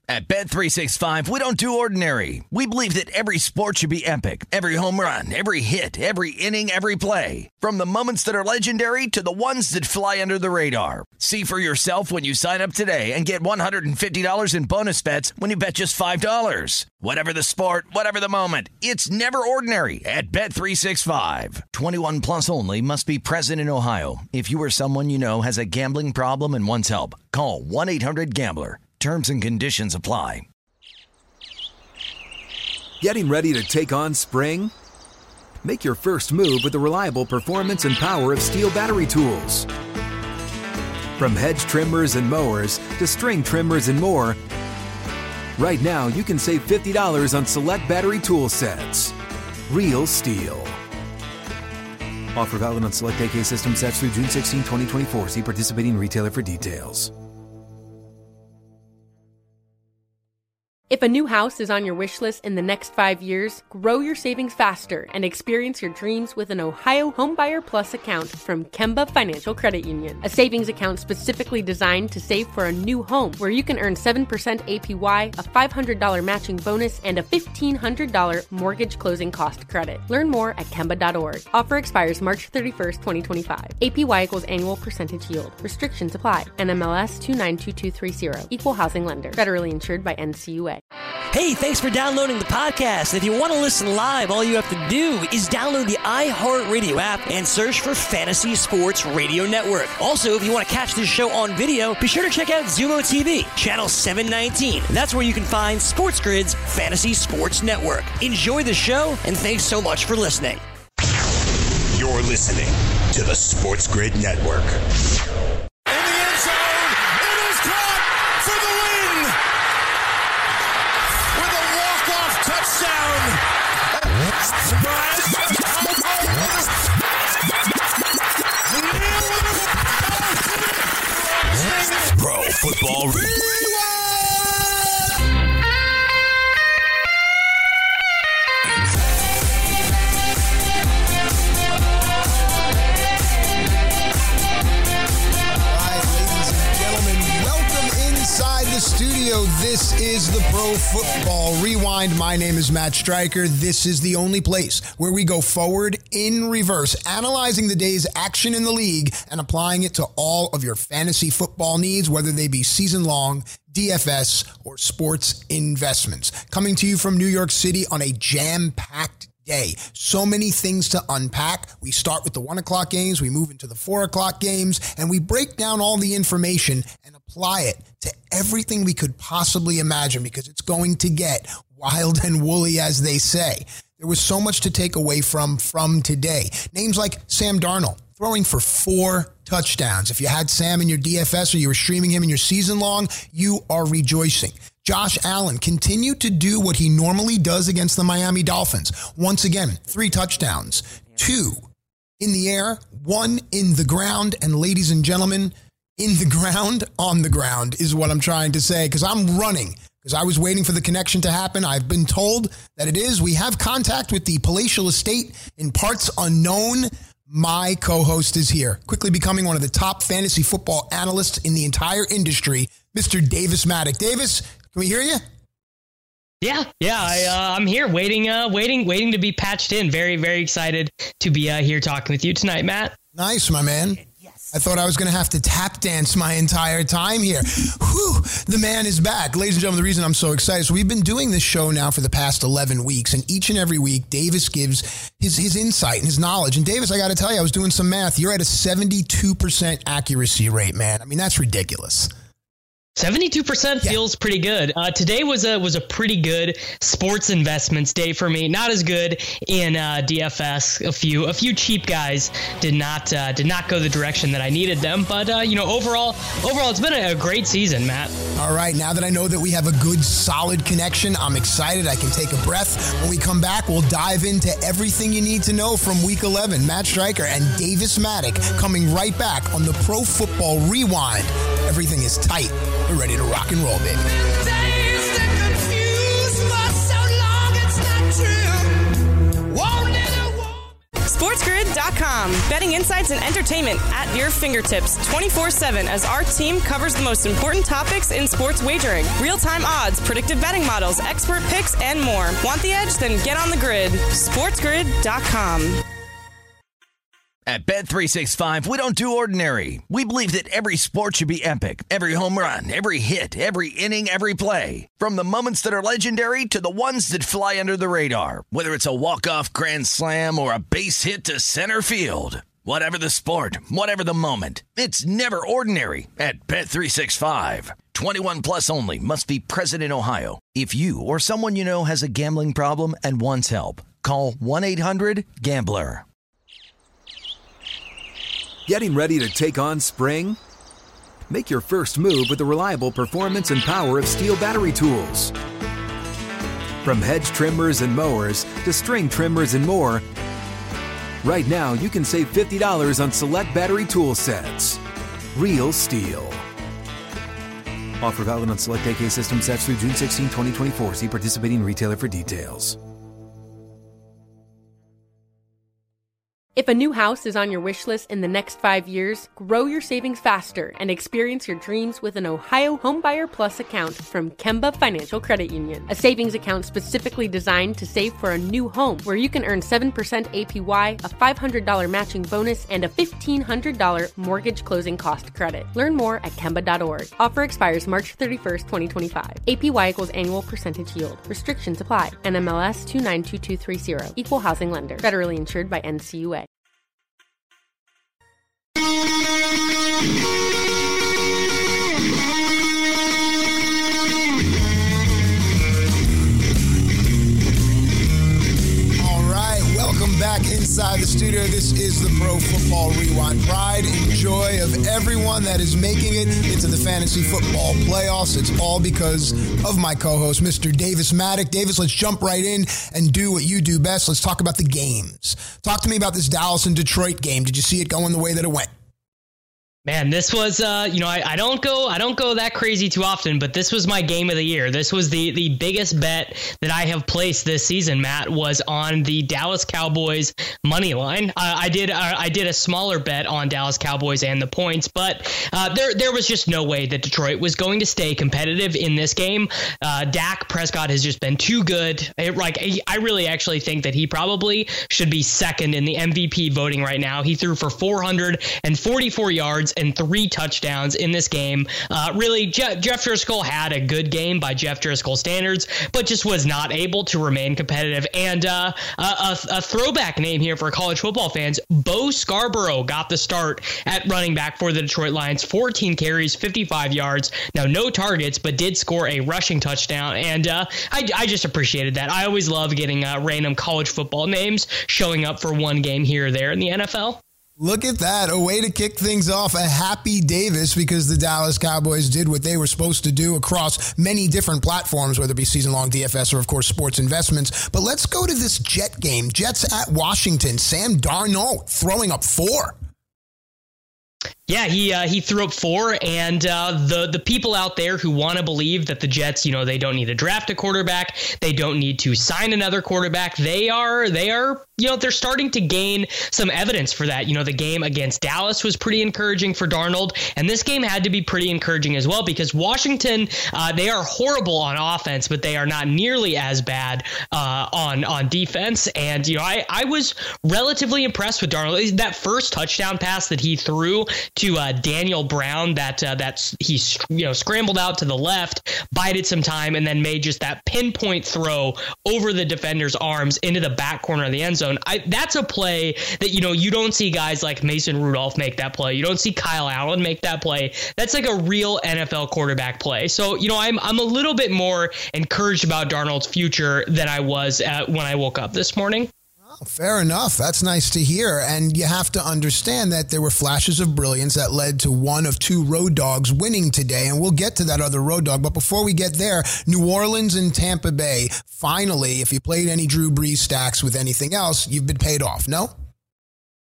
At Bet365, we don't do ordinary. We believe that every sport should be epic. Every home run, every hit, every inning, every play. From the moments that are legendary to the ones that fly under the radar. See for yourself when you sign up today and get $150 in bonus bets when you bet just $5. Whatever the sport, whatever the moment, it's never ordinary at Bet365. 21 plus only. Must be present in Ohio. If you or someone you know has a gambling problem and wants help, call 1-800-GAMBLER. Terms and conditions apply. Getting ready to take on spring? Make your first move with the reliable performance and power of Steel battery tools. From hedge trimmers and mowers to string trimmers and more, right now you can save $50 on select battery tool sets. Real Steel. Offer valid on select AK system sets through June 16, 2024. See participating retailer for details. If a new house is on your wish list in the next 5 years, grow your savings faster and experience your dreams with an Ohio Homebuyer Plus account from Kemba Financial Credit Union. A savings account specifically designed to save for a new home where you can earn 7% APY, a $500 matching bonus, and a $1,500 mortgage closing cost credit. Learn more at Kemba.org. Offer expires March 31st, 2025. APY equals annual percentage yield. Restrictions apply. NMLS 292230. Equal housing lender. Federally insured by NCUA. Hey, thanks for downloading the podcast. If you want to listen live, all you have to do is download the iHeartRadio app and search for Fantasy Sports Radio Network. Also, if you want to catch this show on video, be sure to check out Zumo TV, channel 719. That's where you can find Sports Grid's Fantasy Sports Network. Enjoy the show, and thanks so much for listening. You're listening to the Sports Grid Network. In the end zone, it is caught for the win! With a walk-off touchdown. Pro Football studio. This is the Pro Football Rewind. My name is Matt Stryker. This is the only place where we go forward in reverse, analyzing the day's action in the league and applying it to all of your fantasy football needs, whether they be season-long, DFS, or sports investments. Coming to you from New York City on a jam-packed day. So many things to unpack. We start with the 1 o'clock games, we move into the 4 o'clock games, and we break down all the information and apply it to everything we could possibly imagine, because it's going to get wild and woolly, as they say. There was so much to take away from today. Names like Sam Darnold, throwing for 4 touchdowns. If you had Sam in your DFS or you were streaming him in your season long, you are rejoicing. Josh Allen continued to do what he normally does against the Miami Dolphins. Once again, 3 touchdowns, 2 in the air, 1 in the ground. And ladies and gentlemen, in the ground, on the ground is what I'm trying to say, because I'm running, because I was waiting for the connection to happen. I've been told that it is. We have contact with the palatial estate in parts unknown. My co-host is here, quickly becoming one of the top fantasy football analysts in the entire industry, Mr. Davis Maddock. Davis, can we hear you? Yeah, I'm here waiting to be patched in. Very, very excited to be here talking with you tonight, Matt. Nice, my man. I thought I was going to have to tap dance my entire time here. Whew, the man is back. Ladies and gentlemen, the reason I'm so excited, so we've been doing this show now for the past 11 weeks, and each and every week, Davis gives his insight and his knowledge. And Davis, I got to tell you, I was doing some math. You're at a 72% accuracy rate, man. I mean, that's ridiculous. 72% feels pretty good. Today was a pretty good sports investments day for me. Not as good in DFS. A few cheap guys did not go the direction that I needed them. But overall, it's been a great season, Matt. All right, now that I know that we have a good, solid connection, I'm excited. I can take a breath. When we come back, we'll dive into everything you need to know from Week 11. Matt Stryker and Davis Maddock coming right back on the Pro Football Rewind. Everything is tight. We're ready to rock and roll, baby. SportsGrid.com. Betting insights, and entertainment at your fingertips 24/7 as our team covers the most important topics in sports wagering. Real-time odds, predictive betting models, expert picks, and more. Want the edge? Then get on the grid. SportsGrid.com. At Bet365, we don't do ordinary. We believe that every sport should be epic. Every home run, every hit, every inning, every play. From the moments that are legendary to the ones that fly under the radar. Whether it's a walk-off grand slam or a base hit to center field. Whatever the sport, whatever the moment. It's never ordinary at Bet365. 21 plus only. Must be present in Ohio. If you or someone you know has a gambling problem and wants help, call 1-800-GAMBLER. Getting ready to take on spring? Make your first move with the reliable performance and power of Steel battery tools. From hedge trimmers and mowers to string trimmers and more, right now you can save $50 on select battery tool sets. Real Steel. Offer valid on select AK system sets through June 16, 2024. See participating retailer for details. If a new house is on your wish list in the next 5 years, grow your savings faster and experience your dreams with an Ohio Homebuyer Plus account from Kemba Financial Credit Union. A savings account specifically designed to save for a new home where you can earn 7% APY, a $500 matching bonus, and a $1,500 mortgage closing cost credit. Learn more at Kemba.org. Offer expires March 31st, 2025. APY equals annual percentage yield. Restrictions apply. NMLS 292230. Equal housing lender. Federally insured by NCUA. Back inside the studio. This is the Pro Football Rewind. Pride and joy of everyone that is making it into the fantasy football playoffs. It's all because of my co-host, Mr. Davis Maddock. Davis, let's jump right in and do what you do best. Let's talk about the games. Talk to me about this Dallas and Detroit game. Did you see it going the way that it went? Man, this was, I don't go that crazy too often, but this was my game of the year. This was the biggest bet that I have placed this season, Matt, was on the Dallas Cowboys money line. I did a smaller bet on Dallas Cowboys and the points, but there was just no way that Detroit was going to stay competitive in this game. Dak Prescott has just been too good. I really actually think that he probably should be second in the MVP voting right now. He threw for 444 yards and 3 touchdowns in this game. Really, Jeff Driscoll had a good game by Jeff Driscoll standards, but just was not able to remain competitive. And a throwback name here for college football fans, Bo Scarborough got the start at running back for the Detroit Lions. 14 carries, 55 yards. Now, no targets, but did score a rushing touchdown. And I just appreciated that. I always love getting random college football names showing up for one game here or there in the NFL. Look at that. A way to kick things off. A happy Davis because the Dallas Cowboys did what they were supposed to do across many different platforms, whether it be season-long DFS or, of course, sports investments. But let's go to this Jet game. Jets at Washington. Sam Darnold throwing up 4. Yeah, he threw up 4, and the people out there who want to believe that the Jets, they don't need to draft a quarterback, they don't need to sign another quarterback, they are they're starting to gain some evidence for that. The game against Dallas was pretty encouraging for Darnold, and this game had to be pretty encouraging as well because Washington, they are horrible on offense, but they are not nearly as bad on defense. And I was relatively impressed with Darnold. That first touchdown pass that he threw to Daniel Brown, that he scrambled out to the left, bided some time, and then made just that pinpoint throw over the defender's arms into the back corner of the end zone. That's a play that you don't see guys like Mason Rudolph make that play. You don't see Kyle Allen make that play. That's like a real NFL quarterback play. So I'm a little bit more encouraged about Darnold's future than I was when I woke up this morning. Fair enough. That's nice to hear. And you have to understand that there were flashes of brilliance that led to one of 2 road dogs winning today. And we'll get to that other road dog. But before we get there, New Orleans and Tampa Bay, finally, if you played any Drew Brees stacks with anything else, you've been paid off, no?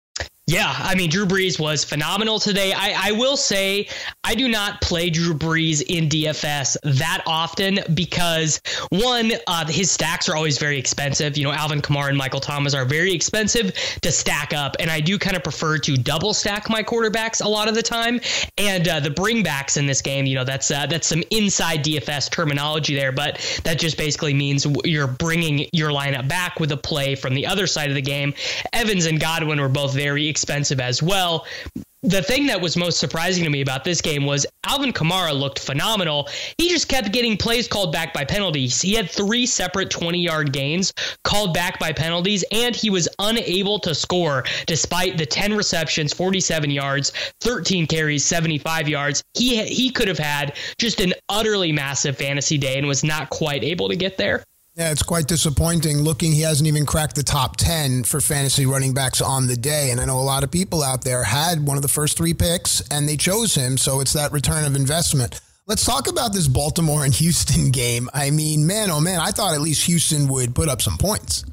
Yeah, I mean, Drew Brees was phenomenal today. I will say I do not play Drew Brees in DFS that often because, one, his stacks are always very expensive. You know, Alvin Kamara and Michael Thomas are very expensive to stack up, and I do kind of prefer to double stack my quarterbacks a lot of the time. And the bringbacks in this game, you know, that's some inside DFS terminology there, but that just basically means you're bringing your lineup back with a play from the other side of the game. Evans and Godwin were both very expensive as well. The thing that was most surprising to me about this game was Alvin Kamara looked phenomenal. He just kept getting plays called back by penalties. He had 3 separate 20-yard gains called back by penalties, and he was unable to score despite the 10 receptions, 47 yards, 13 carries, 75 yards. He could have had just an utterly massive fantasy day and was not quite able to get there. Yeah, it's quite disappointing. Looking, he hasn't even cracked the top 10 for fantasy running backs on the day. And I know a lot of people out there had one of the first 3 picks and they chose him. So it's that return of investment. Let's talk about this Baltimore and Houston game. I mean, man, oh man, I thought at least Houston would put up some points.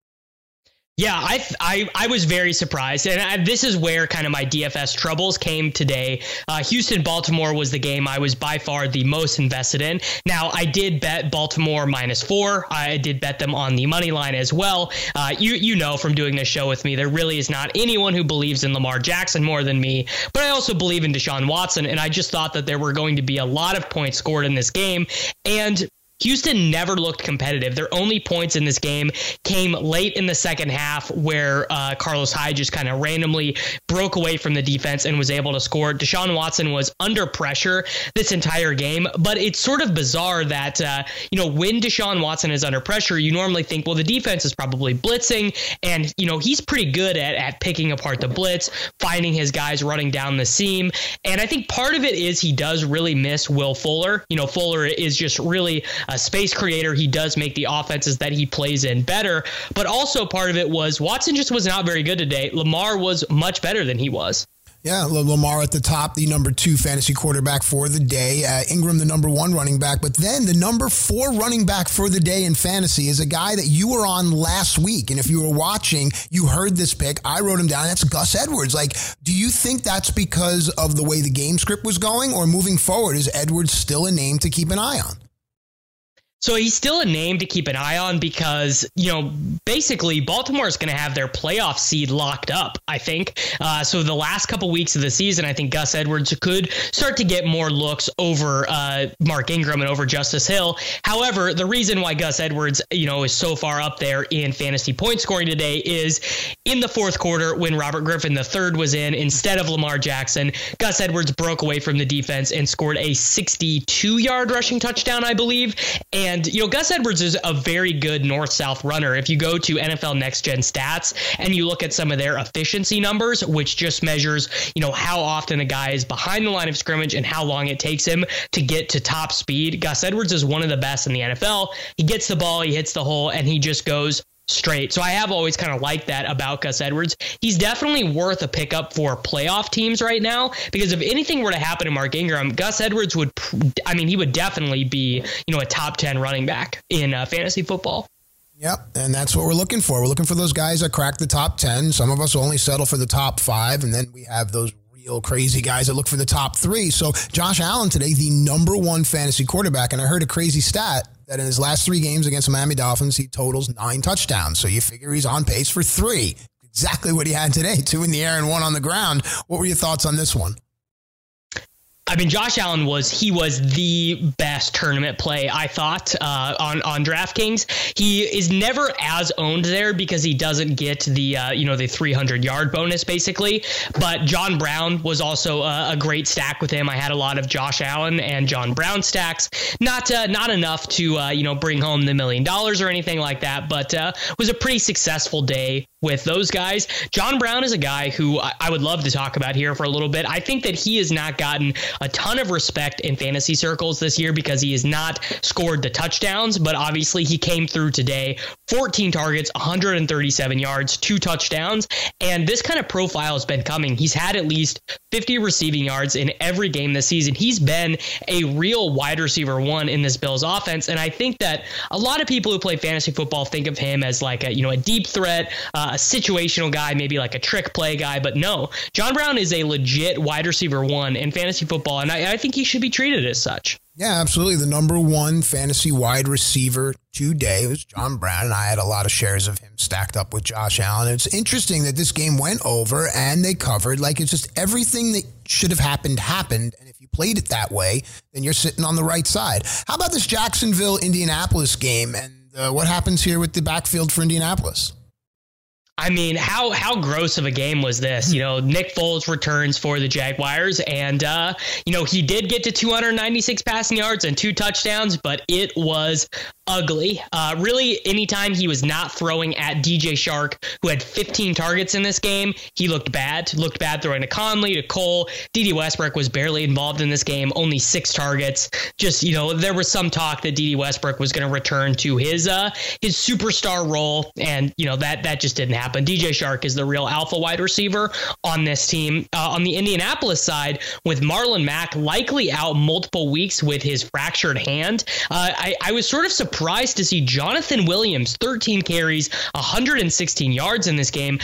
Yeah, I was very surprised, and this is where kind of my DFS troubles came today. Houston-Baltimore was the game I was by far the most invested in. Now, I did bet Baltimore -4. I did bet them on the money line as well. You know from doing this show with me, there really is not anyone who believes in Lamar Jackson more than me, but I also believe in Deshaun Watson, and I just thought that there were going to be a lot of points scored in this game, and Houston never looked competitive. Their only points in this game came late in the second half where Carlos Hyde just kind of randomly broke away from the defense and was able to score. Deshaun Watson was under pressure this entire game, but it's sort of bizarre that, when Deshaun Watson is under pressure, you normally think, well, the defense is probably blitzing, and, he's pretty good at picking apart the blitz, finding his guys running down the seam, and I think part of it is he does really miss Will Fuller. Fuller is just really a space creator. He does make the offenses that he plays in better, but also part of it was Watson just was not very good today. Lamar was much better than he was. Yeah, Lamar at the top, the number 2 fantasy quarterback for the day. Ingram, the number 1 running back. But then the number 4 running back for the day in fantasy is a guy that you were on last week. And if you were watching, you heard this pick. I wrote him down. That's Gus Edwards. Do you think that's because of the way the game script was going? Or moving forward, is Edwards still a name to keep an eye on? So he's still a name to keep an eye on because, basically Baltimore is going to have their playoff seed locked up, I think. So the last couple weeks of the season, I think Gus Edwards could start to get more looks over Mark Ingram and over Justice Hill. However, the reason why Gus Edwards, is so far up there in fantasy point scoring today is in the fourth quarter when Robert Griffin III was in instead of Lamar Jackson, Gus Edwards broke away from the defense and scored a 62-yard rushing touchdown, I believe. And, Gus Edwards is a very good north-south runner. If you go to NFL Next Gen Stats and you look at some of their efficiency numbers, which just measures, how often a guy is behind the line of scrimmage and how long it takes him to get to top speed, Gus Edwards is one of the best in the NFL. He gets the ball, he hits the hole, and he just goes straight. So I have always kind of liked that about Gus Edwards. He's definitely worth a pickup for playoff teams right now because if anything were to happen to Mark Ingram, Gus Edwards would definitely be, a top 10 running back in fantasy football. Yep, and that's what we're looking for. We're looking for those guys that crack the top 10. Some of us only settle for the top 5, and then we have those real crazy guys that look for the top 3. So Josh Allen today, the number 1 fantasy quarterback, and I heard a crazy stat that in his last 3 games against the Miami Dolphins, he totals 9 touchdowns. So you figure he's on pace for 3. Exactly what he had today, 2 in the air and 1 on the ground. What were your thoughts on this one? Josh Allen was the best tournament play, I thought, on DraftKings. He is never as owned there because he doesn't get the 300-yard bonus, basically. But John Brown was also a great stack with him. I had a lot of Josh Allen and John Brown stacks. Not enough to, bring home the $1 million or anything like that, but was a pretty successful day with those guys. John Brown is a guy who I would love to talk about here for a little bit. I think that he has not gotten a ton of respect in fantasy circles this year because he has not scored the touchdowns, but obviously he came through today, 14 targets, 137 yards, 2 touchdowns, and this kind of profile has been coming. He's had at least 50 receiving yards in every game this season. He's been a real wide receiver 1 in this Bills offense, and I think that a lot of people who play fantasy football think of him as like a deep threat, situational guy, maybe like a trick play guy. But no, John Brown is a legit wide receiver one in fantasy football, and I think he should be treated as such. Yeah, absolutely. The number one fantasy wide receiver today was John Brown, and I had a lot of shares of him stacked up with Josh Allen. It's interesting that this game went over and they covered. Like, it's just everything that should have happened. And if you played it that way, then you're sitting on the right side. How about this Jacksonville-Indianapolis game and what happens here with the backfield for Indianapolis? I mean, how gross of a game was this? You know, Nick Foles returns for the Jaguars, and, he did get to 296 passing yards and 2 touchdowns, but it was ugly. Really, anytime he was not throwing at DJ Shark, who had 15 targets in this game, he looked bad throwing to Conley, to Cole. Dede Westbrook was barely involved in this game, only 6 targets. Just, there was some talk that Dede Westbrook was going to return to his superstar role, and, that just didn't happen. DJ Shark is the real alpha wide receiver on this team. On the Indianapolis side, with Marlon Mack likely out multiple weeks with his fractured hand, I was sort of surprised to see Jonathan Williams, 13 carries, 116 yards in this game.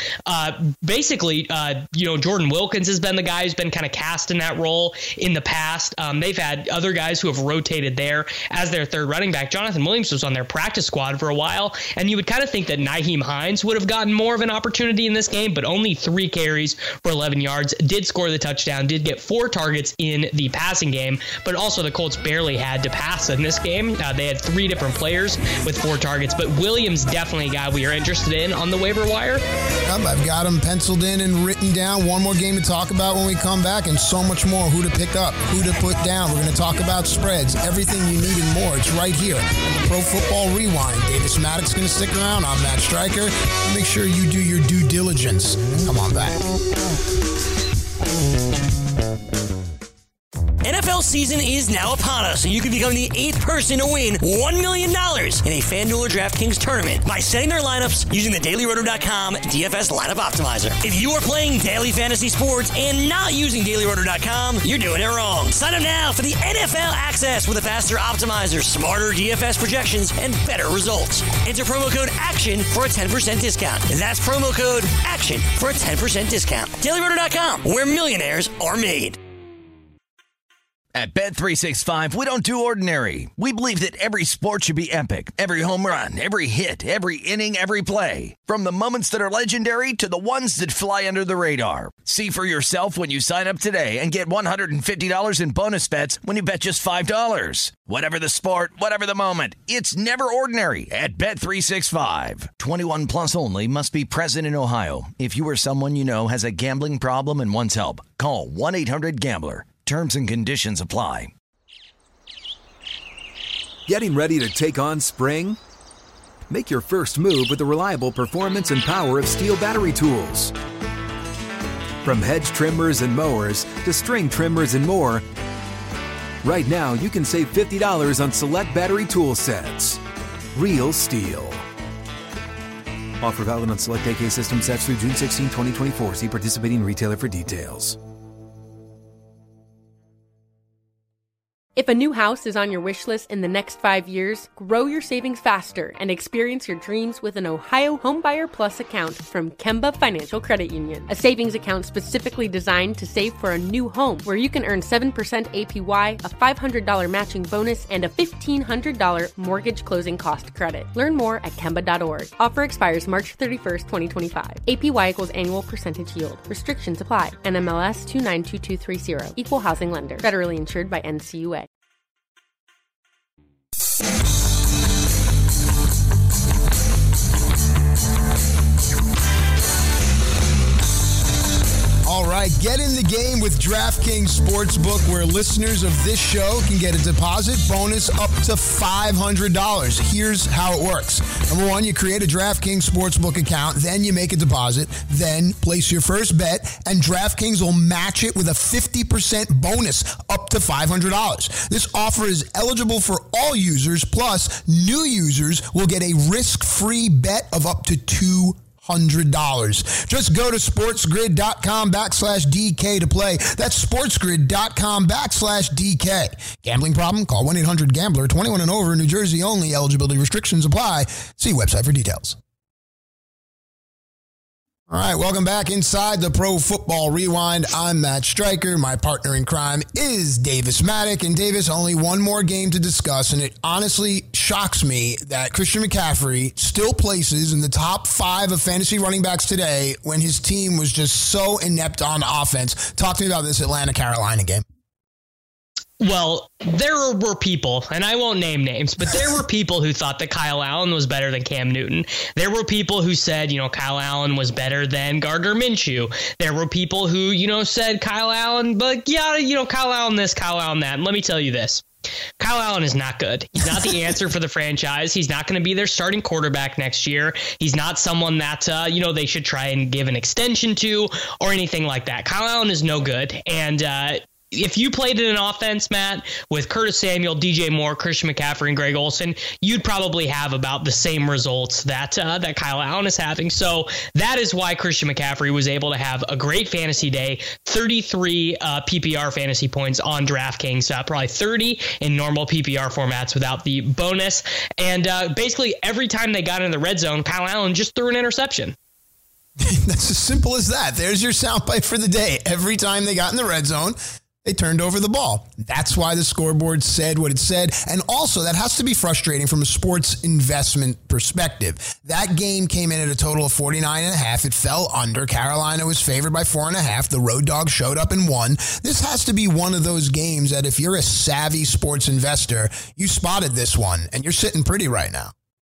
Jordan Wilkins has been the guy who's been kind of cast in that role in the past. They've had other guys who have rotated there as their third running back. Jonathan Williams was on their practice squad for a while, and you would kind of think that Nyheim Hines would have gotten more of an opportunity in this game, but only 3 carries for 11 yards, did score the touchdown, did get 4 targets in the passing game, but also the Colts barely had to pass in this game. They had 3 different players with 4 targets, but Williams definitely a guy we are interested in on the waiver wire. I've got him penciled in and written down. One more game to talk about when we come back, and so much more. Who to pick up, who to put down. We're going to talk about spreads, everything you need and more. It's right here on the Pro Football Rewind. Davis Maddox going to stick around. I'm Matt Stryker. Make sure you do your due diligence. Come on back. NFL season is now upon us, and you can become the 8th person to win $1 million in a FanDuel or DraftKings tournament by setting their lineups using the DailyRoto.com DFS lineup optimizer. If you are playing daily fantasy sports and not using DailyRoto.com, you're doing it wrong. Sign up now for the NFL access with a faster optimizer, smarter DFS projections, and better results. Enter promo code ACTION for a 10% discount. That's promo code ACTION for a 10% discount. DailyRoto.com, where millionaires are made. At Bet365, we don't do ordinary. We believe that every sport should be epic. Every home run, every hit, every inning, every play. From the moments that are legendary to the ones that fly under the radar. See for yourself when you sign up today and get $150 in bonus bets when you bet just $5. Whatever the sport, whatever the moment, it's never ordinary at Bet365. 21 plus only. Must be present in Ohio. If you or someone you know has a gambling problem and wants help, call 1-800-GAMBLER. Terms and conditions apply. Getting ready to take on spring? Make your first move with the reliable performance and power of Steel battery tools. From hedge trimmers and mowers to string trimmers and more, right now you can save $50 on select battery tool sets. Real Steel. Offer valid on select AK system sets through June 16, 2024. See participating retailer for details. If a new house is on your wish list in the next 5 years, grow your savings faster and experience your dreams with an Ohio Homebuyer Plus account from Kemba Financial Credit Union. A savings account specifically designed to save for a new home, where you can earn 7% APY, a $500 matching bonus, and a $1,500 mortgage closing cost credit. Learn more at Kemba.org. Offer expires March 31st, 2025. APY equals annual percentage yield. Restrictions apply. NMLS 292230. Equal housing lender. Federally insured by NCUA. All right, get in the game with DraftKings Sportsbook, where listeners of this show can get a deposit bonus up to $500. Here's how it works. Number one, you create a DraftKings Sportsbook account, then you make a deposit, then place your first bet, and DraftKings will match it with a 50% bonus up to $500. This offer is eligible for all users, plus new users will get a risk-free bet of up to $200. Just go to sportsgrid.com/DK to play. That's sportsgrid.com/DK. Gambling problem? Call 1-800-GAMBLER. 21 and over. New Jersey only. Eligibility restrictions apply. See website for details. All right, welcome back inside the Pro Football Rewind. I'm Matt Stryker. My partner in crime is Davis Maddock. And Davis, only one more game to discuss, and it honestly shocks me that Christian McCaffrey still places in the top 5 of fantasy running backs today when his team was just so inept on offense. Talk to me about this Atlanta-Carolina game. Well, there were people, and I won't name names, but there were people who thought that Kyle Allen was better than Cam Newton. There were people who said, Kyle Allen was better than Gardner Minshew. There were people who, said Kyle Allen, but Kyle Allen this, Kyle Allen that. And let me tell you this. Kyle Allen is not good. He's not the answer for the franchise. He's not going to be their starting quarterback next year. He's not someone that, they should try and give an extension to or anything like that. Kyle Allen is no good. And, if you played in an offense, Matt, with Curtis Samuel, DJ Moore, Christian McCaffrey, and Greg Olsen, you'd probably have about the same results that Kyle Allen is having. So that is why Christian McCaffrey was able to have a great fantasy day, 33 PPR fantasy points on DraftKings, probably 30 in normal PPR formats without the bonus. And basically every time they got in the red zone, Kyle Allen just threw an interception. That's as simple as that. There's your soundbite for the day. Every time they got in the red zone, they turned over the ball. That's why the scoreboard said what it said. And also, that has to be frustrating from a sports investment perspective. That game came in at a total of 49.5. It fell under. Carolina was favored by 4.5. The road dog showed up and won. This has to be one of those games that if you're a savvy sports investor, you spotted this one, and you're sitting pretty right now.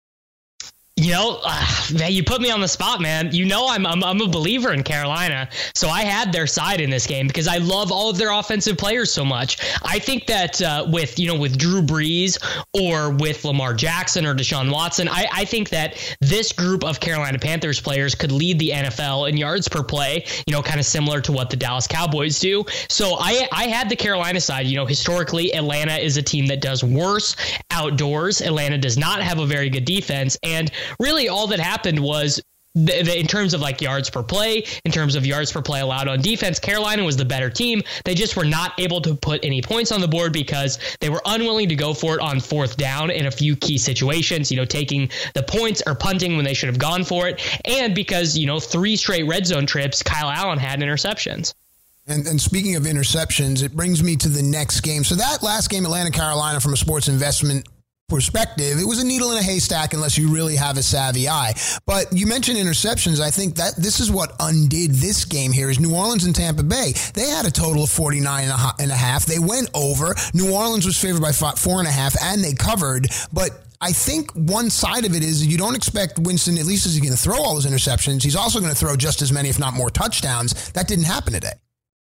You put me on the spot, man. I'm a believer in Carolina, so I had their side in this game because I love all of their offensive players so much. I think that with Drew Brees or with Lamar Jackson or Deshaun Watson, I think that this group of Carolina Panthers players could lead the NFL in yards per play, kind of similar to what the Dallas Cowboys do. So I had the Carolina side. Historically, Atlanta is a team that does worse outdoors. Atlanta does not have a very good defense, and really all that happened was in terms of like yards per play, in terms of yards per play allowed on defense, Carolina was the better team. They just were not able to put any points on the board because they were unwilling to go for it on 4th down in a few key situations, taking the points or punting when they should have gone for it. And because, 3 straight red zone trips, Kyle Allen had interceptions. And speaking of interceptions, it brings me to the next game. So that last game, Atlanta-Carolina, from a sports investment perspective, it was a needle in a haystack unless you really have a savvy eye. But you mentioned interceptions. I think that this is what undid this game here is New Orleans and Tampa Bay. They had a total of 49.5. They went over. New Orleans was favored by 4.5, and they covered. But I think one side of it is you don't expect Winston, at least as he's going to throw all those interceptions, he's also going to throw just as many, if not more, touchdowns. That didn't happen today.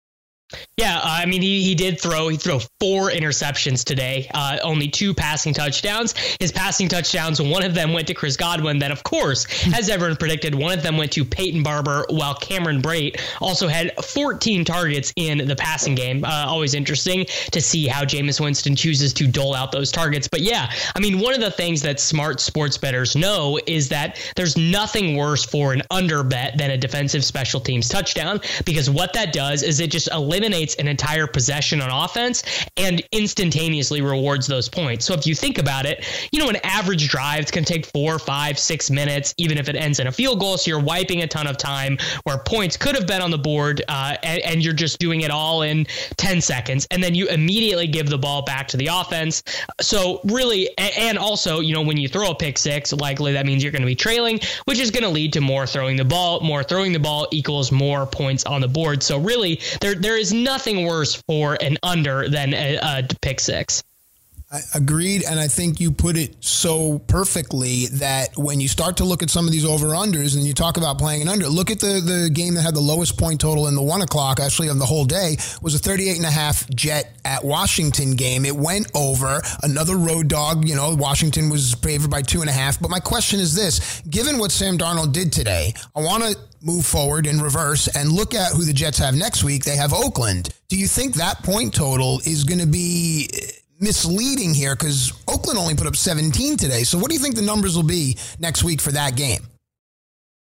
Yeah, he did throw 4 interceptions today, only 2 passing touchdowns. His passing touchdowns, one of them went to Chris Godwin. Then, of course, as everyone predicted, one of them went to Peyton Barber, while Cameron Brate also had 14 targets in the passing game. Always interesting to see how Jameis Winston chooses to dole out those targets. But yeah, one of the things that smart sports bettors know is that there's nothing worse for an under bet than a defensive special teams touchdown, because what that does is it just eliminates an entire possession on offense and instantaneously rewards those points. So if you think about it, an average drive can take 4, 5, 6 minutes, even if it ends in a field goal. So you're wiping a ton of time where points could have been on the board, and you're just doing it all in 10 seconds. And then you immediately give the ball back to the offense. So really, and also, when you throw a pick six, likely that means you're going to be trailing, which is going to lead to more throwing the ball. More throwing the ball equals more points on the board. So really, there is nothing worse for an under than a pick six. I agreed, and I think you put it so perfectly that when you start to look at some of these over-unders and you talk about playing an under, look at the game that had the lowest point total in the 1 o'clock, actually on the whole day, was a 38.5 Jet at Washington game. It went over. Another road dog, Washington was favored by 2.5. But my question is this, given what Sam Darnold did today, I want to move forward in reverse and look at who the Jets have next week. They have Oakland. Do you think that point total is going to be misleading here? Because Oakland only put up 17 today. So what do you think the numbers will be next week for that game?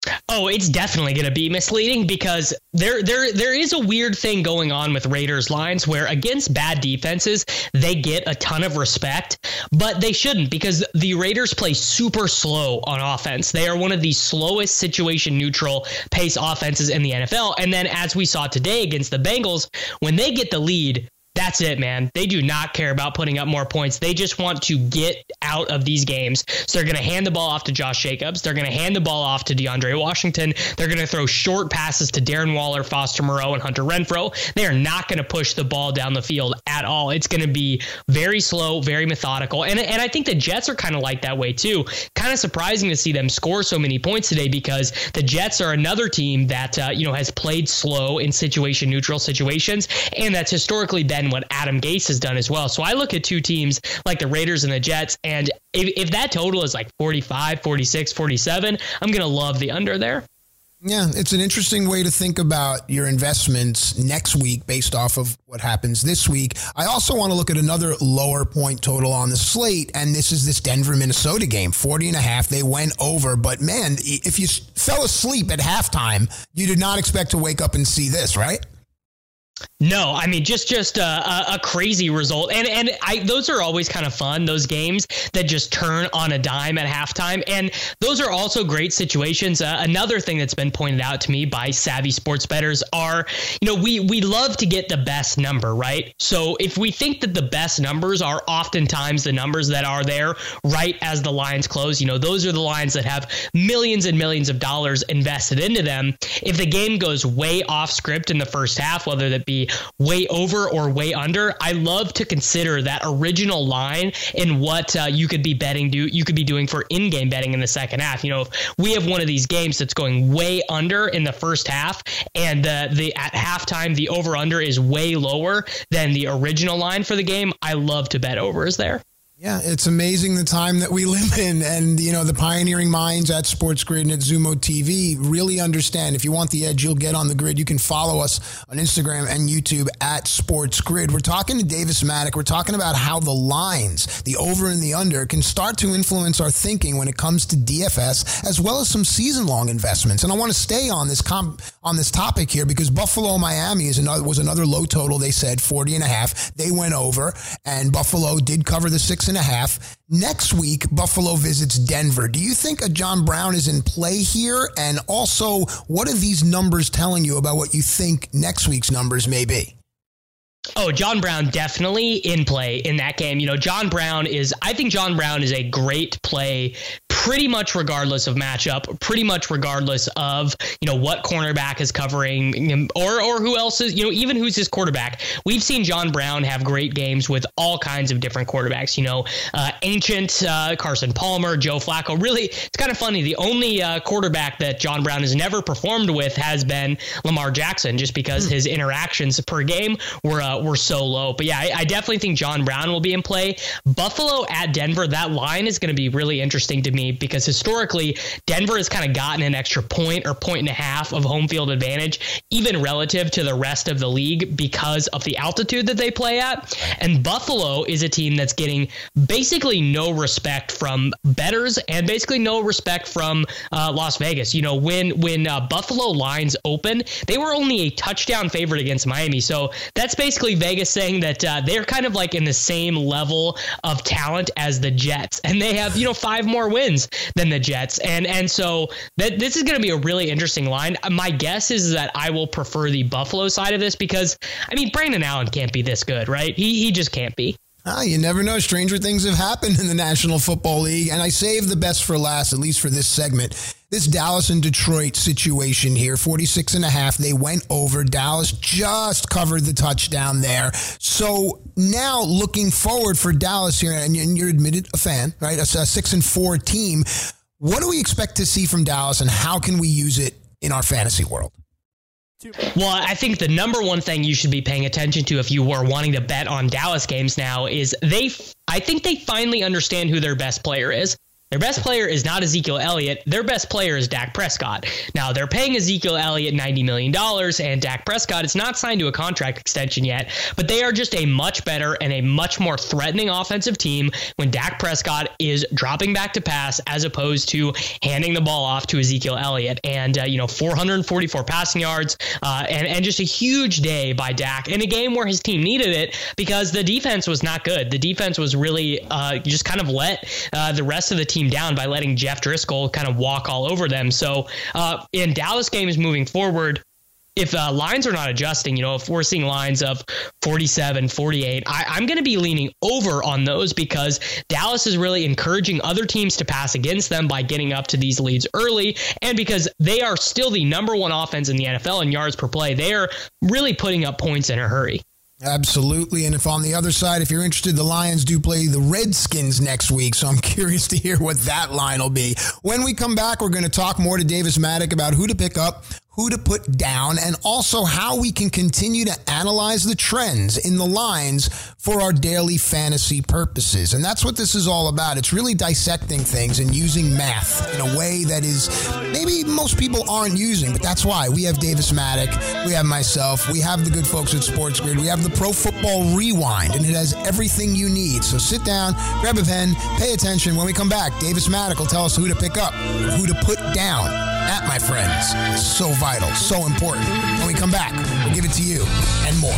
Oh, it's definitely going to be misleading because there is a weird thing going on with Raiders lines where against bad defenses, they get a ton of respect, but they shouldn't because the Raiders play super slow on offense. They are one of the slowest situation neutral pace offenses in the NFL. And then as we saw today against the Bengals, when they get the lead, that's it, man. They do not care about putting up more points. They just want to get out of these games. So they're going to hand the ball off to Josh Jacobs. They're going to hand the ball off to DeAndre Washington. They're going to throw short passes to Darren Waller, Foster Moreau, and Hunter Renfrow. They are not going to push the ball down the field at all. It's going to be very slow, very methodical. And I think the Jets are kind of like that way too. Kind of surprising to see them score so many points today because the Jets are another team that has played slow in situation neutral situations, and that's historically been what Adam Gase has done as well. So I look at two teams like the Raiders and the Jets, and if that total is like 45, 46, 47, I'm going to love the under there. Yeah, it's an interesting way to think about your investments next week based off of what happens this week. I also want to look at another lower point total on the slate, and this is this Denver-Minnesota game, 40.5. They went over, but man, if you fell asleep at halftime, you did not expect to wake up and see this, right? No, I mean, just a crazy result. And those are always kind of fun, those games that just turn on a dime at halftime. And those are also great situations. Another thing that's been pointed out to me by savvy sports bettors are, we love to get the best number, right? So if we think that the best numbers are oftentimes the numbers that are there right as the lines close, those are the lines that have millions and millions of dollars invested into them. If the game goes way off script in the first half, whether that be way over or way under, I love to consider that original line in what you could be doing for in-game betting in the second half. If we have one of these games that's going way under in the first half and at halftime the over-under is way lower than the original line for the game, I love to bet overs there. Yeah, it's amazing the time that we live in, and the pioneering minds at Sports Grid and at Zumo TV really understand. If you want the edge, you'll get on the grid. You can follow us on Instagram and YouTube at Sports Grid. We're talking to Davis Mattek. We're talking about how the lines, the over and the under, can start to influence our thinking when it comes to DFS, as well as some season-long investments. And I want to stay on this topic here because Buffalo-Miami was another low total. They said 40.5. They went over, and Buffalo did cover the 6.5. Next week, Buffalo visits Denver. Do you think a John Brown is in play here? And also, what are these numbers telling you about what you think next week's numbers may be? Oh, John Brown definitely in play in that game. I think John Brown is a great play pretty much regardless of matchup, pretty much regardless of, what cornerback is covering him or who else is, even who's his quarterback. We've seen John Brown have great games with all kinds of different quarterbacks, ancient Carson Palmer, Joe Flacco. Really, it's kind of funny. The only quarterback that John Brown has never performed with has been Lamar Jackson, just because his interactions per game were so low. But yeah, I definitely think John Brown will be in play. Buffalo at Denver, that line is going to be really interesting to me because historically Denver has kind of gotten an extra point or point and a half of home field advantage, even relative to the rest of the league because of the altitude that they play at. And Buffalo is a team that's getting basically no respect from bettors and basically no respect from Las Vegas. When Buffalo lines open, they were only a touchdown favorite against Miami. So that's basically Vegas saying that they're kind of like in the same level of talent as the Jets, and they have 5 more wins than the Jets, and so this is going to be a really interesting line. My guess is that I will prefer the Buffalo side of this because Brandon Allen can't be this good, right? He just can't be. You never know. Stranger things have happened in the National Football League, and I saved the best for last, at least for this segment. This Dallas and Detroit situation here, 46.5. They went over. Dallas just covered the touchdown there. So now looking forward for Dallas here, and you're admitted a fan, right? A 6-4 team. What do we expect to see from Dallas, and how can we use it in our fantasy world? Well, I think the number one thing you should be paying attention to if you were wanting to bet on Dallas games now is I think they finally understand who their best player is. Their best player is not Ezekiel Elliott. Their best player is Dak Prescott. Now, they're paying Ezekiel Elliott $90 million, and Dak Prescott is not signed to a contract extension yet, but they are just a much better and a much more threatening offensive team when Dak Prescott is dropping back to pass as opposed to handing the ball off to Ezekiel Elliott. And, 444 passing yards and just a huge day by Dak in a game where his team needed it because the defense was not good. The defense was really just kind of let the rest of the team down by letting Jeff Driscoll kind of walk all over them. So in Dallas games moving forward, if lines are not adjusting, if we're seeing lines of 47, 48, I'm going to be leaning over on those because Dallas is really encouraging other teams to pass against them by getting up to these leads early. And because they are still the number one offense in the NFL in yards per play, they are really putting up points in a hurry. Absolutely. And if on the other side, if you're interested, the Lions do play the Redskins next week. So I'm curious to hear what that line will be. When we come back, we're going to talk more to Davis Maddock about who to pick up, who to put down, and also how we can continue to analyze the trends in the lines for our daily fantasy purposes. And that's what this is all about. It's really dissecting things and using math in a way that is maybe most people aren't using, but that's why we have Davis Maddock, we have myself, we have the good folks at Sports Grid, we have the Pro Football Rewind, and it has everything you need. So sit down, grab a pen, pay attention. When we come back, Davis Maddock will tell us who to pick up, who to put down. That, my friends, is so vital, so important. When we come back, we'll give it to you and more.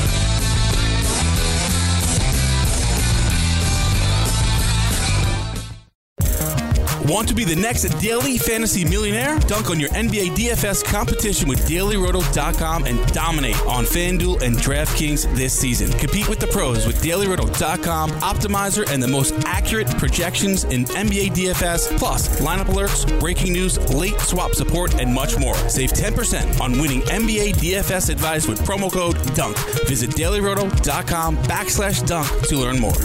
Want to be the next daily fantasy millionaire? Dunk on your NBA DFS competition with DailyRoto.com and dominate on FanDuel and DraftKings this season. Compete with the pros with DailyRoto.com, Optimizer, and the most accurate projections in NBA DFS, plus lineup alerts, breaking news, late swap support, and much more. Save 10% on winning NBA DFS advice with promo code DUNK. Visit DailyRoto.com/dunk to learn more.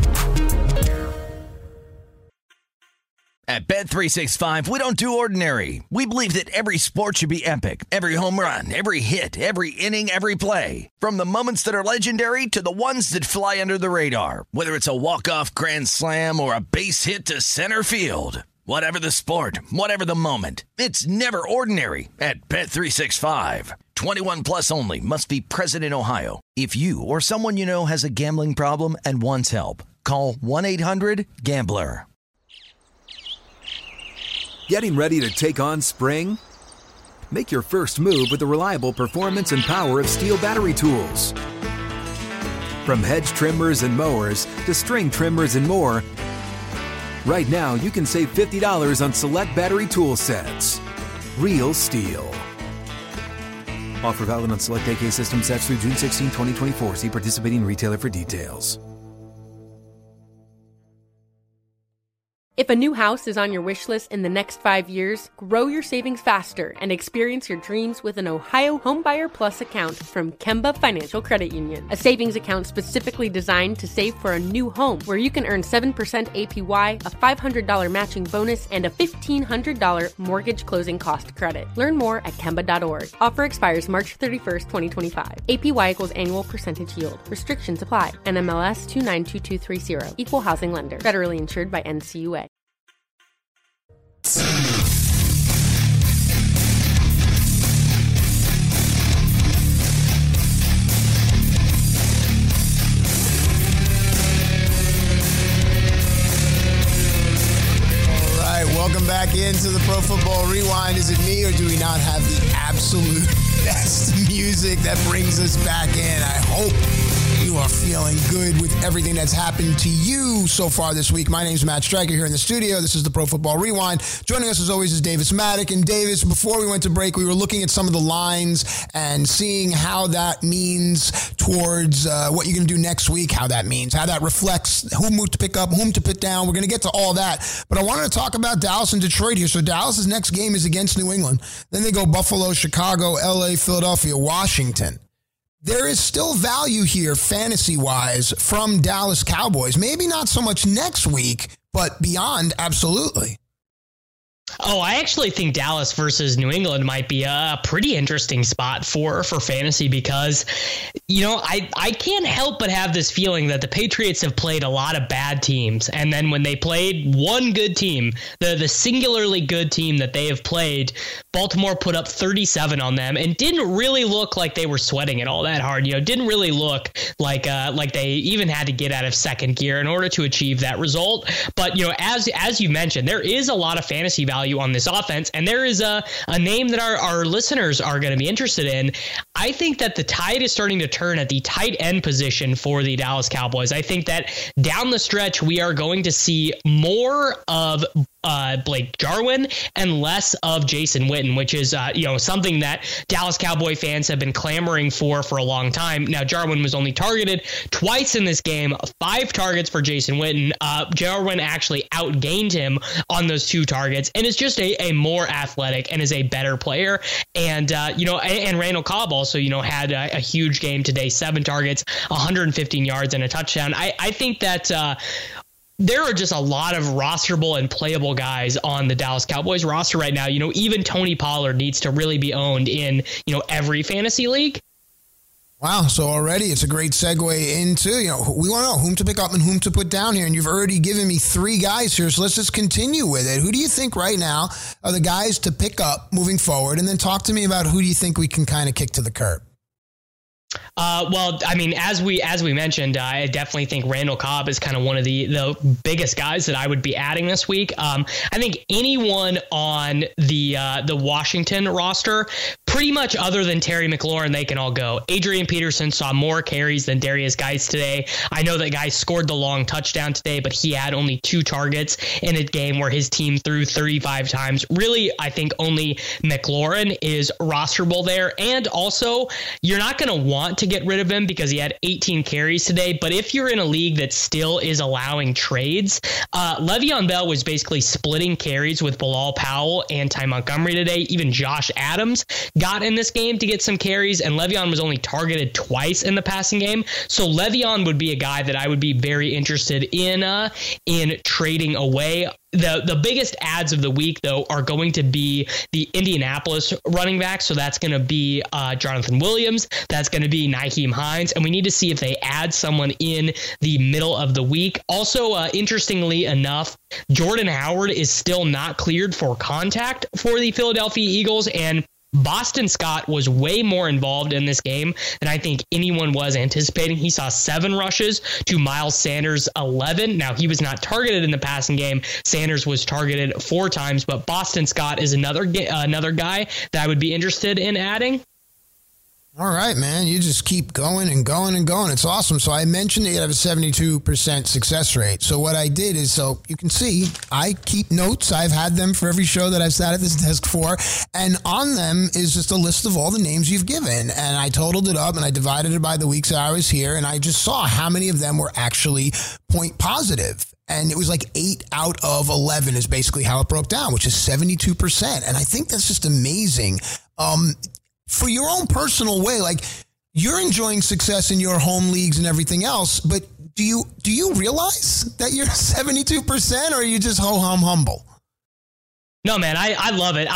At Bet365, we don't do ordinary. We believe that every sport should be epic. Every home run, every hit, every inning, every play. From the moments that are legendary to the ones that fly under the radar. Whether it's a walk-off grand slam or a base hit to center field. Whatever the sport, whatever the moment. It's never ordinary at Bet365. 21 plus only. Must be present in Ohio. If you or someone you know has a gambling problem and wants help, call 1-800-GAMBLER. Getting ready to take on spring? Make your first move with the reliable performance and power of Steel battery tools. From hedge trimmers and mowers to string trimmers and more, right now you can save $50 on select battery tool sets. Real Steel. Offer valid on select AK system sets through June 16, 2024. See participating retailer for details. If a new house is on your wish list in the next 5 years, grow your savings faster and experience your dreams with an Ohio Homebuyer Plus account from Kemba Financial Credit Union. A savings account specifically designed to save for a new home where you can earn 7% APY, a $500 matching bonus, and a $1,500 mortgage closing cost credit. Learn more at Kemba.org. Offer expires March 31st, 2025. APY equals annual percentage yield. Restrictions apply. NMLS 292230. Equal housing lender. Federally insured by NCUA. Welcome back into the Pro Football Rewind. Is it me, or do we not have the absolute best music that brings us back in? I hope you are feeling good with everything that's happened to you so far this week. My name's Matt Stryker here in the studio. This is the Pro Football Rewind. Joining us as always is Davis Maddock. And Davis, before we went to break, we were looking at some of the lines and seeing how that means towards what you're going to do next week, how that means, how that reflects whom to pick up, whom to put down. We're going to get to all that. But I wanted to talk about Dallas and Detroit here. So Dallas's next game is against New England. Then they go Buffalo, Chicago, LA, Philadelphia, Washington. There is still value here, fantasy-wise, from Dallas Cowboys. Maybe not so much next week, but beyond, absolutely. Oh, I actually think Dallas versus New England might be a pretty interesting spot for fantasy because, I can't help but have this feeling that the Patriots have played a lot of bad teams. And then when they played one good team, the singularly good team that they have played, Baltimore put up 37 on them and didn't really look like they were sweating it all that hard. Didn't really look like they even had to get out of second gear in order to achieve that result. But, as you mentioned, there is a lot of fantasy value on this offense, and there is a name that our listeners are going to be interested in. I think that the tide is starting to turn at the tight end position for the Dallas Cowboys. I think that down the stretch, we are going to see more of Blake Jarwin and less of Jason Witten, which is something that Dallas Cowboy fans have been clamoring for a long time. Now, Jarwin was only targeted twice in this game, 5 targets for Jason Witten. Jarwin actually outgained him on those 2 targets and is just a more athletic and is a better player. And and Randall Cobb also had a huge game today, 7 targets, 115 yards and a touchdown. I think that there are just a lot of rosterable and playable guys on the Dallas Cowboys roster right now. Even Tony Pollard needs to really be owned in, every fantasy league. Wow. So already it's a great segue into, we want to know whom to pick up and whom to put down here. And you've already given me 3 guys here. So let's just continue with it. Who do you think right now are the guys to pick up moving forward? And then talk to me about who do you think we can kind of kick to the curb? Well, I mean, as we mentioned, I definitely think Randall Cobb is kind of one of the biggest guys that I would be adding this week. I think anyone on the Washington roster, pretty much other than Terry McLaurin, they can all go. Adrian Peterson saw more carries than Darius Geis today. I know that Geis scored the long touchdown today, but he had only 2 targets in a game where his team threw 35 times. Really, I think only McLaurin is rosterable there. And also, you're not going to want to get rid of him because he had 18 carries today. But if you're in a league that still is allowing trades, Le'Veon Bell was basically splitting carries with Bilal Powell and Ty Montgomery today. Even Josh Adams got in this game to get some carries, and Le'Veon was only targeted twice in the passing game. So Le'Veon would be a guy that I would be very interested in trading away. The biggest ads of the week, though, are going to be the Indianapolis running backs. So that's going to be Jonathan Williams. That's going to be Nyheim Hines. And we need to see if they add someone in the middle of the week. Also, interestingly enough, Jordan Howard is still not cleared for contact for the Philadelphia Eagles. And Boston Scott was way more involved in this game than I think anyone was anticipating. He saw 7 rushes to Miles Sanders' 11. Now, he was not targeted in the passing game. Sanders was targeted 4 times, but Boston Scott is another guy that I would be interested in adding. All right, man. You just keep going and going and going. It's awesome. So I mentioned that you have a 72% success rate. So what I did is, so you can see, I keep notes. I've had them for every show that I've sat at this desk for. And on them is just a list of all the names you've given. And I totaled it up and I divided it by the weeks that I was here. And I just saw how many of them were actually point positive. And it was like 8 out of 11 is basically how it broke down, which is 72%. And I think that's just amazing. For your own personal way, like you're enjoying success in your home leagues and everything else, but do you realize that you're 72% or are you just ho-hum humble? No, man, I love it.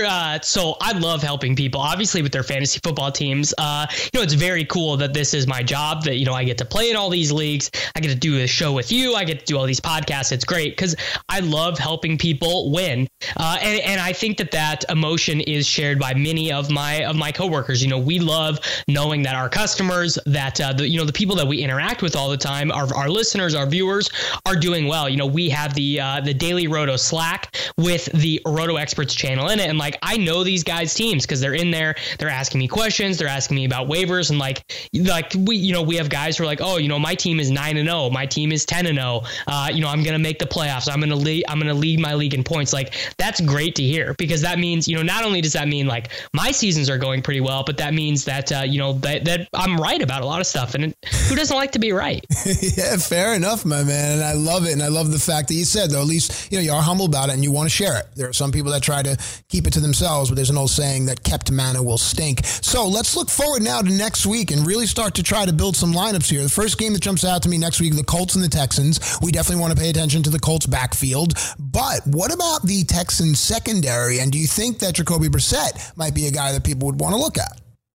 So I love helping people, obviously, with their fantasy football teams. It's very cool that this is my job, that, I get to play in all these leagues. I get to do a show with you. I get to do all these podcasts. It's great because I love helping people win. And I think that emotion is shared by many of my coworkers. We love knowing that our customers, that, the people that we interact with all the time, our listeners, our viewers are doing well. We have the Daily Roto Slack with the Roto Experts channel in it. And I know these guys' teams because they're in there. They're asking me questions. They're asking me about waivers. And we have guys who are like, oh, my team is 9-0. My team is 10-0. I'm going to make the playoffs. I'm going to lead my league in points. That's great to hear because that means, not only does that mean my seasons are going pretty well, but that means that, that I'm right about a lot of stuff. And who doesn't like to be right? Yeah, fair enough, my man. And I love it. And I love the fact that you said, though, at least, you are humble about it and you want to share it. There are some people that try to keep it to themselves, but there's an old saying that kept manna will stink. So let's look forward now to next week and really start to try to build some lineups here. The first game that jumps out to me next week, the Colts and the Texans. We definitely want to pay attention to the Colts backfield. But what about the Texans secondary? And do you think that Jacoby Brissett might be a guy that people would want to look at?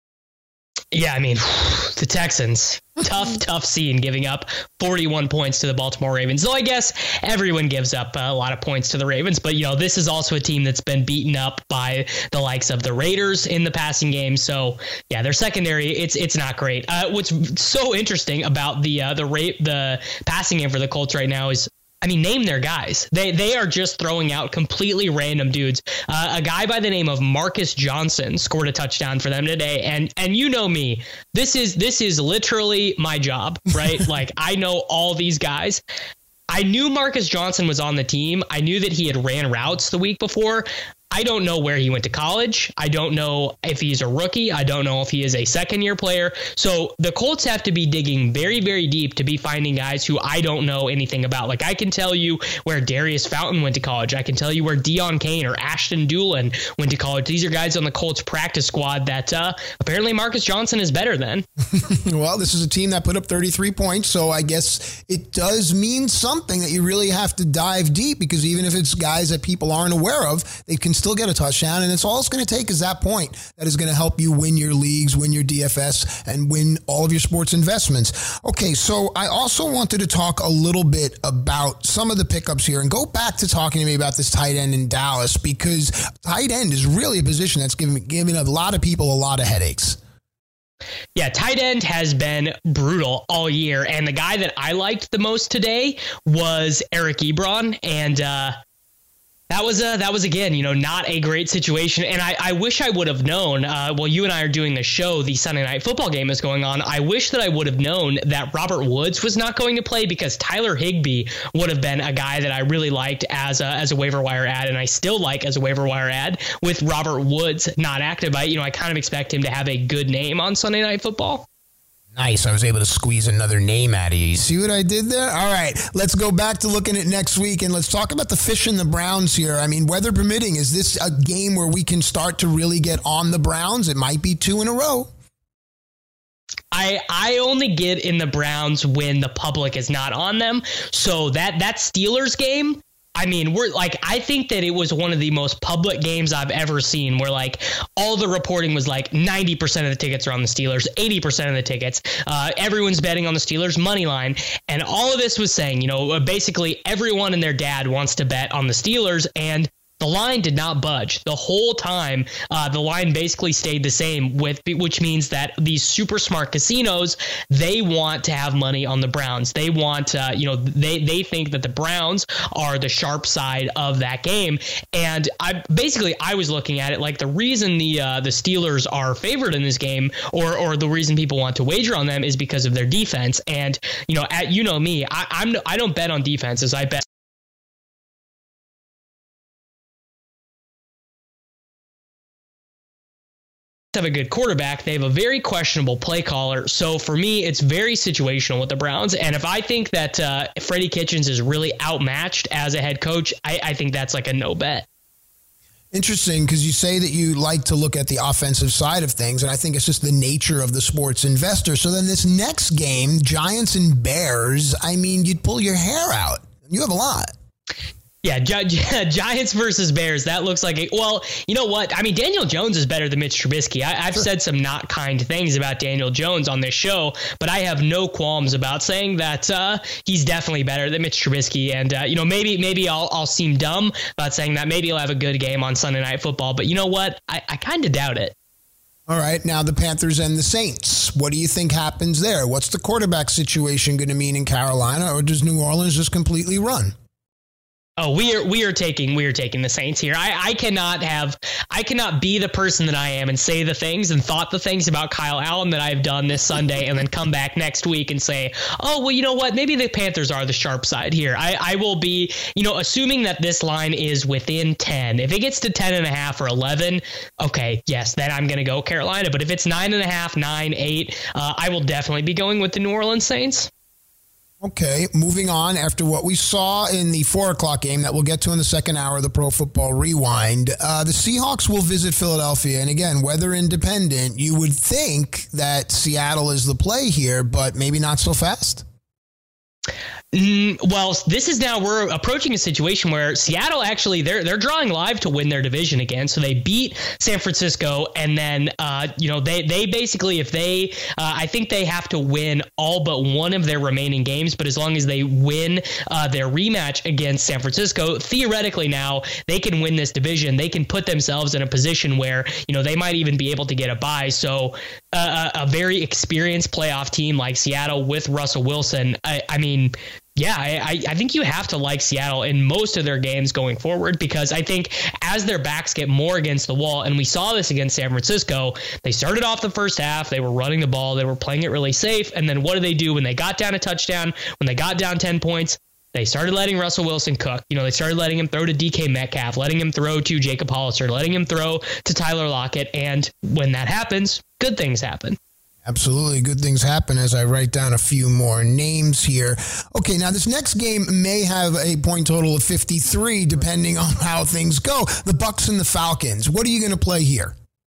Yeah, I mean, the Texans, tough scene, giving up 41 points to the Baltimore Ravens. Though I guess everyone gives up a lot of points to the Ravens. But, this is also a team that's been beaten up by the likes of the Raiders in the passing game. So, yeah, their secondary, it's not great. What's so interesting about the passing game for the Colts right now is, name their guys. They are just throwing out completely random dudes. A guy by the name of Marcus Johnson scored a touchdown for them today. And you know me, this is literally my job, right? Like, I know all these guys. I knew Marcus Johnson was on the team. I knew that he had ran routes the week before. I don't know where he went to college. I don't know if he's a rookie. I don't know if he is a second-year player. So the Colts have to be digging very, very deep to be finding guys who I don't know anything about. Like, I can tell you where Darius Fountain went to college. I can tell you where Deon Cain or Ashton Doolin went to college. These are guys on the Colts practice squad that apparently Marcus Johnson is better than. Well, this is a team that put up 33 points, so I guess it does mean something that you really have to dive deep, because even if it's guys that people aren't aware of, they can still get a touchdown, and it's all it's going to take is that point that is going to help you win your leagues, win your DFS, and win all of your sports investments. Okay, so I also wanted to talk a little bit about some of the pickups here and go back to talking to me about this tight end in Dallas, because tight end is really a position that's giving a lot of people a lot of headaches. Yeah, tight end has been brutal all year, and the guy that I liked the most today was Eric Ebron, and that was again, not a great situation. And I wish I would have known, while you and I are doing the show, the Sunday Night Football game is going on. I wish that I would have known that Robert Woods was not going to play, because Tyler Higbee would have been a guy that I really liked as a waiver wire ad, and I still like as a waiver wire ad. With Robert Woods not active, I kind of expect him to have a good name on Sunday Night Football. Nice. I was able to squeeze another name out of you. See what I did there? All right. Let's go back to looking at next week, and let's talk about the Fish and the Browns here. Weather permitting, is this a game where we can start to really get on the Browns? It might be 2 in a row. I only get in the Browns when the public is not on them. So that Steelers game, I think that it was one of the most public games I've ever seen, where all the reporting was 90% of the tickets are on the Steelers, 80% of the tickets. Everyone's betting on the Steelers money line. And all of this was saying, basically everyone and their dad wants to bet on the Steelers, and the line did not budge the whole time. The line basically stayed the same, which means that these super smart casinos, they want to have money on the Browns. They want, they think that the Browns are the sharp side of that game. And I was looking at it the reason the Steelers are favored in this game, or the reason people want to wager on them, is because of their defense. And me, I don't bet on defenses. I bet have a good quarterback. They have a very questionable play caller. So for me, it's very situational with the Browns. And if I think that Freddie Kitchens is really outmatched as a head coach, I think that's a no bet. Interesting, because you say that you like to look at the offensive side of things, and I think it's just the nature of the sports investor. So then this next game, Giants and Bears, you'd pull your hair out. You have a lot. Yeah, Giants versus Bears. That looks like well, you know what? Daniel Jones is better than Mitch Trubisky. I've said some not kind things about Daniel Jones on this show, but I have no qualms about saying that he's definitely better than Mitch Trubisky. And maybe I'll seem dumb about saying that. Maybe he'll have a good game on Sunday Night Football. But you know what? I kind of doubt it. All right, now the Panthers and the Saints. What do you think happens there? What's the quarterback situation going to mean in Carolina, or does New Orleans just completely run? Oh, we are taking the Saints here. I cannot be the person that I am and say the things and thought the things about Kyle Allen that I've done this Sunday and then come back next week and say, oh, well, you know what? Maybe the Panthers are the sharp side here. I will be, assuming that this line is within 10. If it gets to 10.5 or 11, okay, yes, then I'm going to go Carolina. But if it's 9.5, 9, 8, I will definitely be going with the New Orleans Saints. Okay, moving on. After what we saw in the 4 o'clock game that we'll get to in the second hour of the Pro Football Rewind, the Seahawks will visit Philadelphia. And again, weather independent, you would think that Seattle is the play here, but maybe not so fast. Well, this is now we're approaching a situation where Seattle actually they're drawing live to win their division again. So they beat San Francisco, and then they basically I think they have to win all but one of their remaining games. But as long as they win their rematch against San Francisco, theoretically now they can win this division. They can put themselves in a position where they might even be able to get a bye. So a very experienced playoff team like Seattle with Russell Wilson, I think you have to like Seattle in most of their games going forward, because I think as their backs get more against the wall, and we saw this against San Francisco, they started off the first half, they were running the ball, they were playing it really safe, and then what did they do when they got down a touchdown, when they got down 10 points? They started letting Russell Wilson cook. They started letting him throw to DK Metcalf, letting him throw to Jacob Hollister, letting him throw to Tyler Lockett, and when that happens, good things happen. Absolutely. Good things happen as I write down a few more names here. Okay, now this next game may have a point total of 53, depending on how things go. The Bucs and the Falcons. What are you going to play here?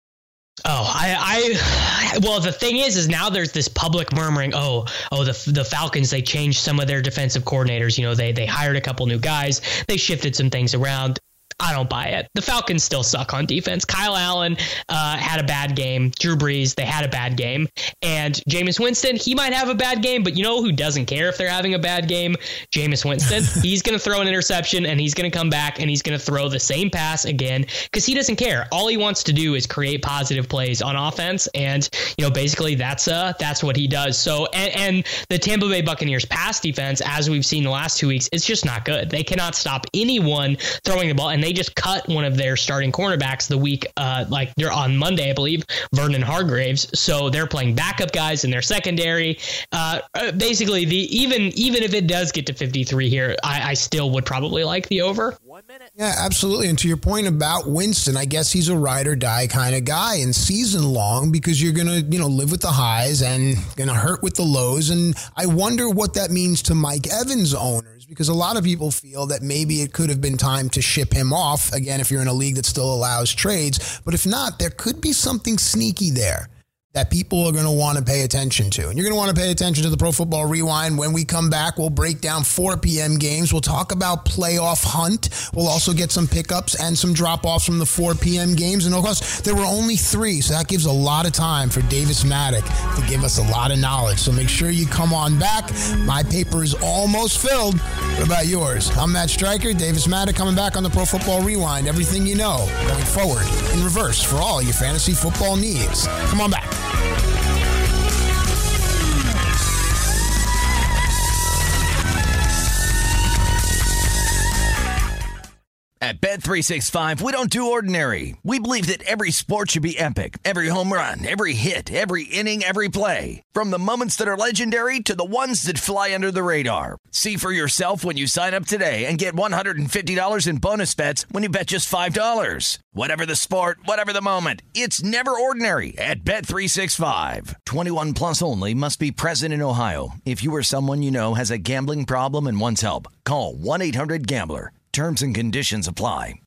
Well, the thing is now there's this public murmuring, the Falcons, they changed some of their defensive coordinators. They hired a couple new guys. They shifted some things around. I don't buy it. The Falcons still suck on defense. Kyle Allen had a bad game. Drew Brees, they had a bad game. And Jameis Winston, he might have a bad game, but you know who doesn't care if they're having a bad game? Jameis Winston. He's going to throw an interception, and he's going to come back, and he's going to throw the same pass again because he doesn't care. All he wants to do is create positive plays on offense, and basically that's what he does. So, and the Tampa Bay Buccaneers pass defense, as we've seen the last 2 weeks, it's just not good. They cannot stop anyone throwing the ball, and they just cut one of their starting cornerbacks the week, they're on Monday, I believe, Vernon Hargreaves. So they're playing backup guys in their secondary. Basically, even if it does get to 53 here, I still would probably like the over. 1 minute. Yeah, absolutely. And to your point about Winston, I guess he's a ride or die kind of guy and season long, because you're going to, live with the highs and going to hurt with the lows. And I wonder what that means to Mike Evans owners, because a lot of people feel that maybe it could have been time to ship him off, again, if you're in a league that still allows trades. But if not, there could be something sneaky there that people are going to want to pay attention to. And you're going to want to pay attention to the Pro Football Rewind. When we come back, we'll break down 4 p.m. games. We'll talk about playoff hunt. We'll also get some pickups and some drop-offs from the 4 p.m. games. And of course, there were only 3, so that gives a lot of time for Davis Maddock to give us a lot of knowledge. So make sure you come on back. My paper is almost filled. What about yours? I'm Matt Stryker. Davis Maddock coming back on the Pro Football Rewind. Everything you know going forward in reverse for all your fantasy football needs. Come on back. At Bet365, we don't do ordinary. We believe that every sport should be epic. Every home run, every hit, every inning, every play. From the moments that are legendary to the ones that fly under the radar. See for yourself when you sign up today and get $150 in bonus bets when you bet just $5. Whatever the sport, whatever the moment, it's never ordinary at Bet365. 21 plus only. Must be present in Ohio. If you or someone you know has a gambling problem and wants help, call 1-800-GAMBLER. Terms and conditions apply.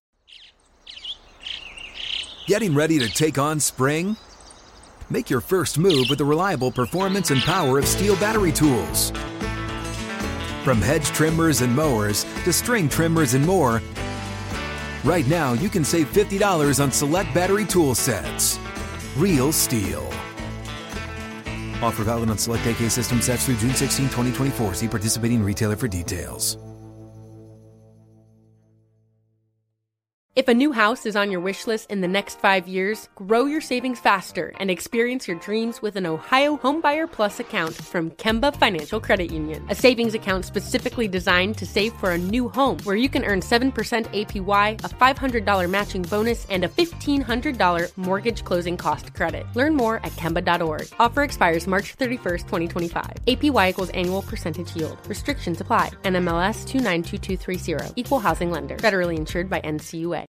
Getting ready to take on spring? Make your first move with the reliable performance and power of Steel battery tools. From hedge trimmers and mowers to string trimmers and more, right now you can save $50 on select battery tool sets. Real Steel. Offer valid on select AK system sets through June 16, 2024. See participating retailer for details. If a new house is on your wish list in the next 5 years, grow your savings faster and experience your dreams with an Ohio Homebuyer Plus account from Kemba Financial Credit Union. A savings account specifically designed to save for a new home, where you can earn 7% APY, a $500 matching bonus, and a $1,500 mortgage closing cost credit. Learn more at Kemba.org. Offer expires March 31st, 2025. APY equals annual percentage yield. Restrictions apply. NMLS 292230. Equal housing lender. Federally insured by NCUA.